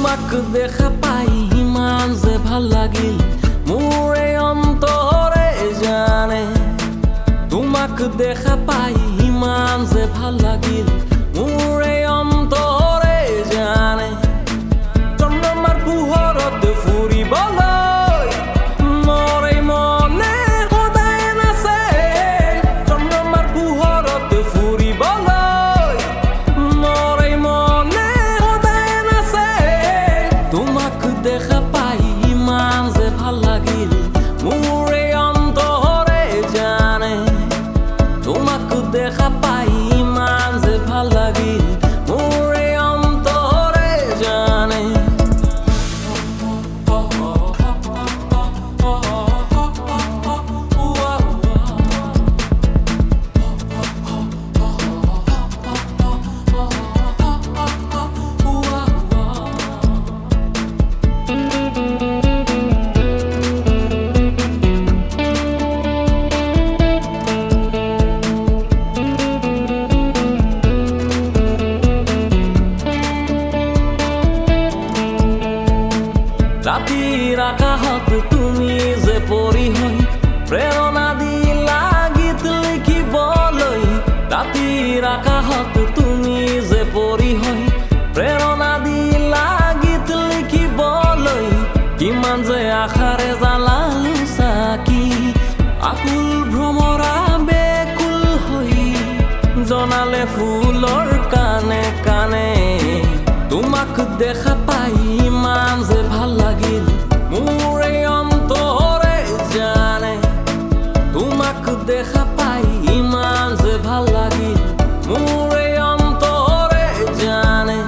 তোমাক দেখা পাই ইমান যে ভাল লাগিল মোৰ এই অন্তৰে জানে তোমাক দেখা পাই ইমান যে ভাল লাগিল মোৰ এই অন্তৰে জানে চন্দ্ৰমাৰ পোহৰত ফুৰিবলৈ মোৰ এই মনে সদায় নাচে চন্দ্ৰমাৰ পোহৰত ফুৰিবলৈ মোৰ এই মনে সদায় নাচে তোমাক দেখা পাই ইমান যে ভাল লাগিল মোৰ এই অন্তৰে জানে তোমাক দেখা পাই ইমান যে ভাল লাগিল মোৰ এই অন্তৰে জানে ৰাতিৰ আকাশত তুমি যে পৰি হৈ প্ৰেৰণা দিলা গীত লিখিবলৈ ৰাতিৰ আকাশত তুমি যে পৰি হৈ প্ৰেৰণা দিলা গীত লিখিবলৈ কিমান যে আশাৰে জ্বালালো চাকি আকুল ভ্ৰমৰা বেকুল হৈ জনালে ফুলৰ কানে কানে তোমাক দেখা পাই ইমান যে ভাল লাগিল মোৰ এই অন্তৰে জানে তোমাক দেখা পাই ইমান যে ভাল লাগিল মোৰ এই অন্তৰে জানে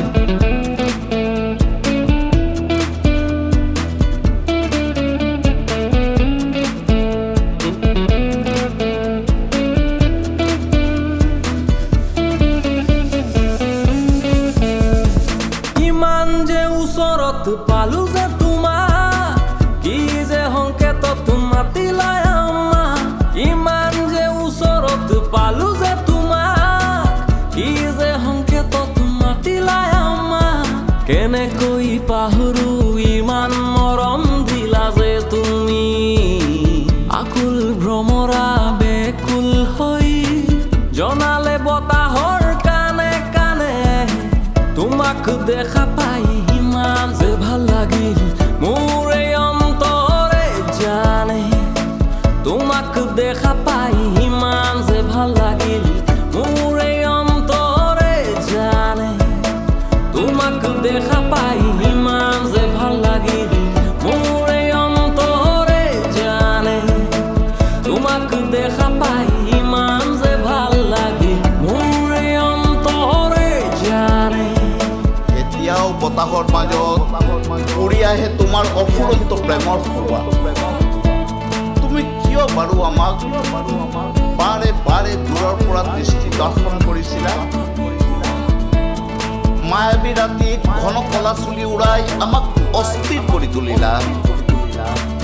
ওচৰত পালো যে তোমাক কি যে সংকেতত মাতিলা আমাক ইমান যে ওচৰত পালো যে তোমাক কি যে সংকেতত মাতিলা আমাক কেনেকৈ পাহৰো ইমান মৰম দিলা যে তুমি আকুল ভ্ৰমৰা বেকুল হৈ জনালে বতাহৰ কানে কানে তোমাক দেখা পাই ইমান যে ভাল লাগিল মোৰ এই অন্তৰে জানে তোমাক দেখা পাই ইমান যে ভাল লাগিল মোৰ এই অন্তৰে জানে তোমাক দেখা পাই ইমান যে ভাল লাগিল মোৰ এই অন্তৰে জানে তোমাক দেখা পাই ইমান যে ভাল লাগিল মোৰ এই অন্তৰে জানে এতিয়াও বতাহৰ মাজত উৰি আহে তোমাৰ অফুৰন্ত প্ৰেমৰ সুৱা তুমি কিয় বাৰু আমাক বাৰে বাৰে দূৰৰ পৰা দৃষ্টি দৰ্শন কৰিছিলা মায়াবী ৰাতিত ঘন কলা চুলি উৰাই আমাক অস্থিৰ কৰি তুলিলা